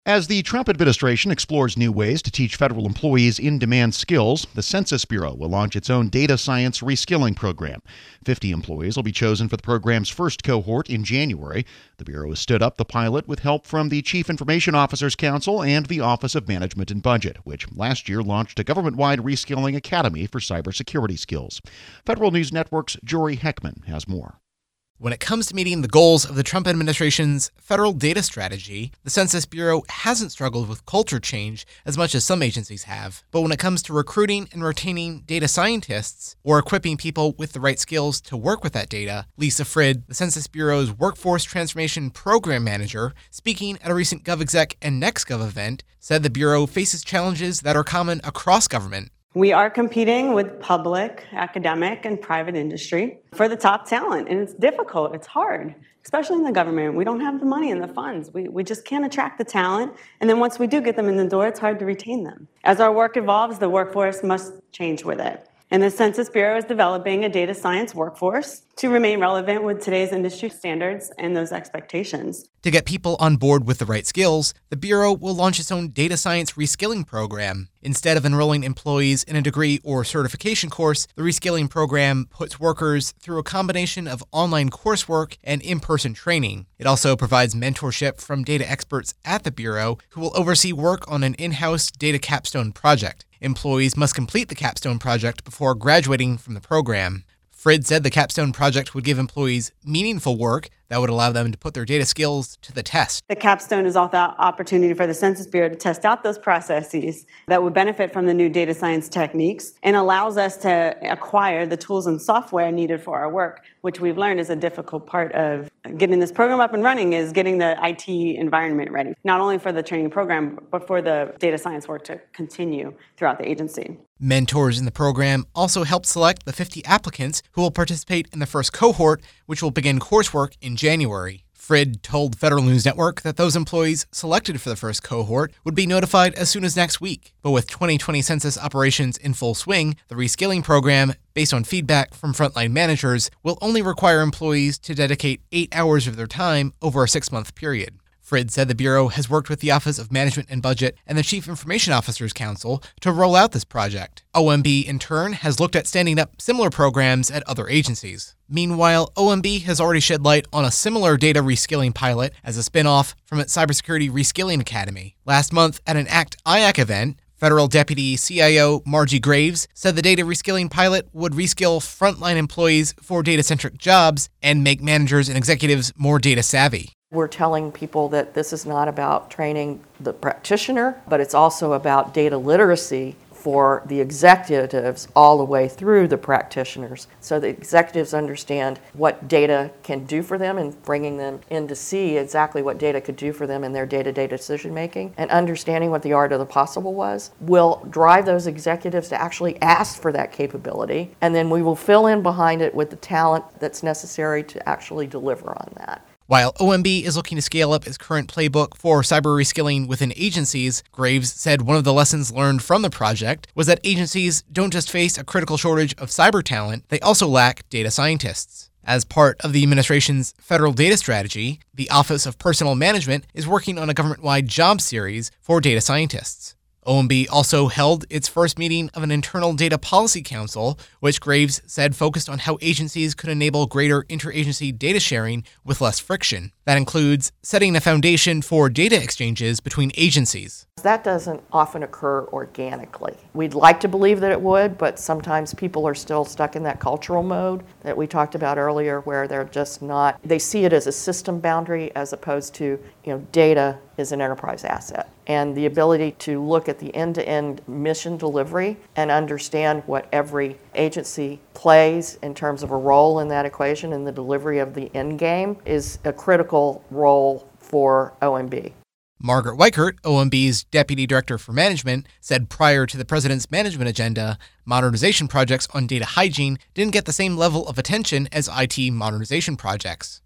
As the Trump administration explores new ways to teach federal employees in-demand skills, the Census Bureau will launch its own data science reskilling program. 50 employees will be chosen for the program's first cohort in January. The Bureau has stood up the pilot with help from the Chief Information Officers Council and the Office of Management and Budget, which last year launched a government-wide reskilling academy for cybersecurity skills. Federal News Network's Jory Heckman has more. When it comes to meeting the goals of the Trump administration's federal data strategy, the Census Bureau hasn't struggled with culture change as much as some agencies have. But when it comes to recruiting and retaining data scientists or equipping people with the right skills to work with that data, Lisa Frid, the Census Bureau's Workforce Transformation Program Manager, speaking at a recent GovExec and NextGov event, said the Bureau faces challenges that are common across government. We are competing with public, academic, and private industry for the top talent, and it's difficult, it's hard, especially in the government. We don't have the money and the funds. We just can't attract the talent, and then once we do get them in the door, it's hard to retain them. As our work evolves, the workforce must change with it. And the Census Bureau is developing a data science workforce to remain relevant with today's industry standards and those expectations. To get people on board with the right skills, the Bureau will launch its own data science reskilling program. Instead of enrolling employees in a degree or certification course, the reskilling program puts workers through a combination of online coursework and in-person training. It also provides mentorship from data experts at the Bureau who will oversee work on an in-house data capstone project. Employees must complete the capstone project before graduating from the program. Frid said the capstone project would give employees meaningful work that would allow them to put their data skills to the test. The capstone is also an opportunity for the Census Bureau to test out those processes that would benefit from the new data science techniques and allows us to acquire the tools and software needed for our work, which we've learned is a difficult part of getting this program up and running, is getting the IT environment ready, not only for the training program, but for the data science work to continue throughout the agency. Mentors in the program also help select the 50 applicants who will participate in the first cohort, which will begin coursework in January. Frid told Federal News Network that those employees selected for the first cohort would be notified as soon as next week. But with 2020 census operations in full swing, the reskilling program, based on feedback from frontline managers, will only require employees to dedicate 8 hours of their time over a 6-month period. Frid said the Bureau has worked with the Office of Management and Budget and the Chief Information Officers Council to roll out this project. OMB, in turn, has looked at standing up similar programs at other agencies. Meanwhile, OMB has already shed light on a similar data reskilling pilot as a spin-off from its Cybersecurity Reskilling Academy. Last month, at an ACT-IAC event, Federal Deputy CIO Margie Graves said the data reskilling pilot would reskill frontline employees for data-centric jobs and make managers and executives more data-savvy. We're telling people that this is not about training the practitioner, but it's also about data literacy for the executives all the way through the practitioners. So the executives understand what data can do for them and bringing them in to see exactly what data could do for them in their day-to-day decision making, and understanding what the art of the possible was will drive those executives to actually ask for that capability, and then we will fill in behind it with the talent that's necessary to actually deliver on that. While OMB is looking to scale up its current playbook for cyber reskilling within agencies, Graves said one of the lessons learned from the project was that agencies don't just face a critical shortage of cyber talent, they also lack data scientists. As part of the administration's federal data strategy, the Office of Personnel Management is working on a government-wide job series for data scientists. OMB also held its first meeting of an internal data policy council, which Graves said focused on how agencies could enable greater interagency data sharing with less friction. That includes setting a foundation for data exchanges between agencies. That doesn't often occur organically. We'd like to believe that it would, but sometimes people are still stuck in that cultural mode that we talked about earlier, where they're just not, they see it as a system boundary as opposed to, data is an enterprise asset. And the ability to look at the end-to-end mission delivery and understand what every agency plays in terms of a role in that equation and the delivery of the end game is a critical role for OMB. Margaret Weichert, OMB's Deputy Director for Management, said prior to the president's management agenda, modernization projects on data hygiene didn't get the same level of attention as IT modernization projects.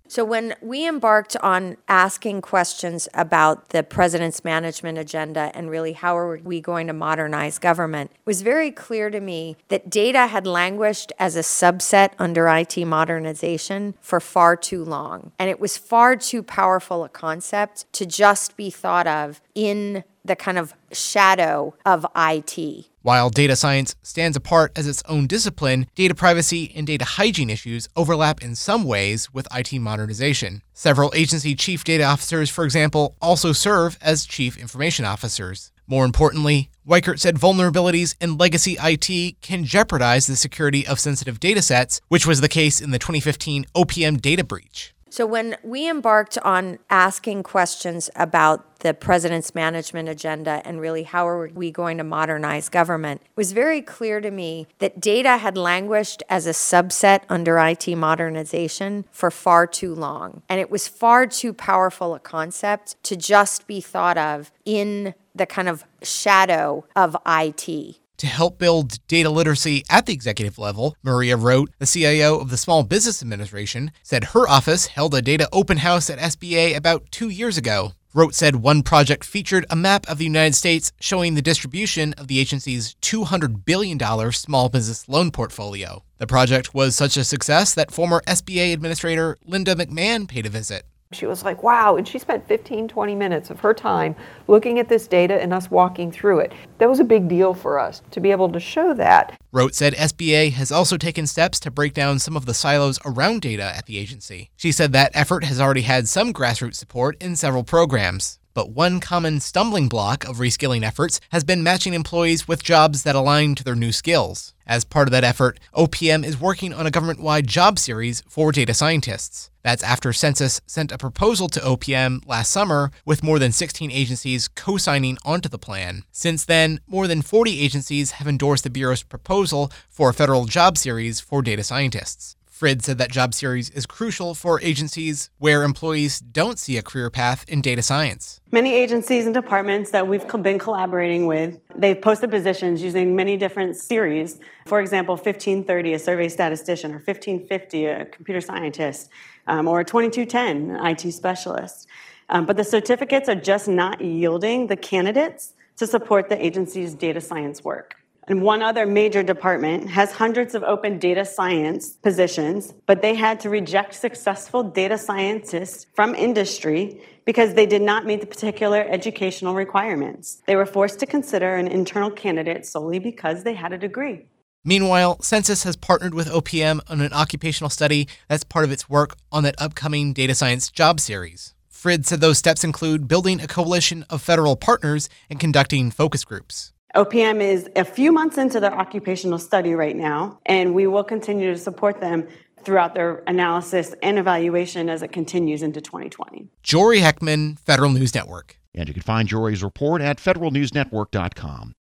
So when we embarked on asking questions about the president's management agenda and really how are we going to modernize government, it was very clear to me that data had languished as a subset under IT modernization for far too long. And it was far too powerful a concept to just be thought of in the kind of shadow of IT. While data science stands apart as its own discipline, data privacy and data hygiene issues overlap in some ways with IT modernization. Several agency chief data officers, for example, also serve as chief information officers. More importantly, Weichert said vulnerabilities in legacy IT can jeopardize the security of sensitive data sets, which was the case in the 2015 OPM data breach. So when we embarked on asking questions about the president's management agenda and really how are we going to modernize government, it was very clear to me that data had languished as a subset under IT modernization for far too long. And it was far too powerful a concept to just be thought of in the kind of shadow of IT. To help build data literacy at the executive level, Maria Roat, the CIO of the Small Business Administration, said her office held a data open house at SBA about 2 years ago. Roat said one project featured a map of the United States showing the distribution of the agency's $200 billion small business loan portfolio. The project was such a success that former SBA Administrator Linda McMahon paid a visit. She was like, wow, and she spent 15, 20 minutes of her time looking at this data and us walking through it. That was a big deal for us to be able to show that. Roat said SBA has also taken steps to break down some of the silos around data at the agency. She said that effort has already had some grassroots support in several programs. But one common stumbling block of reskilling efforts has been matching employees with jobs that align to their new skills. As part of that effort, OPM is working on a government-wide job series for data scientists. That's after Census sent a proposal to OPM last summer, with more than 16 agencies co-signing onto the plan. Since then, more than 40 agencies have endorsed the Bureau's proposal for a federal job series for data scientists. Frid said that job series is crucial for agencies where employees don't see a career path in data science. Many agencies and departments that we've been collaborating with, they've posted positions using many different series. For example, 1530, a survey statistician, or 1550, a computer scientist, or 2210, an IT specialist. But the certificates are just not yielding the candidates to support the agency's data science work. And one other major department has hundreds of open data science positions, but they had to reject successful data scientists from industry because they did not meet the particular educational requirements. They were forced to consider an internal candidate solely because they had a degree. Meanwhile, Census has partnered with OPM on an occupational study that's part of its work on that upcoming data science job series. Frid said those steps include building a coalition of federal partners and conducting focus groups. OPM is a few months into their occupational study right now, and we will continue to support them throughout their analysis and evaluation as it continues into 2020. Jory Heckman, Federal News Network. And you can find Jory's report at federalnewsnetwork.com.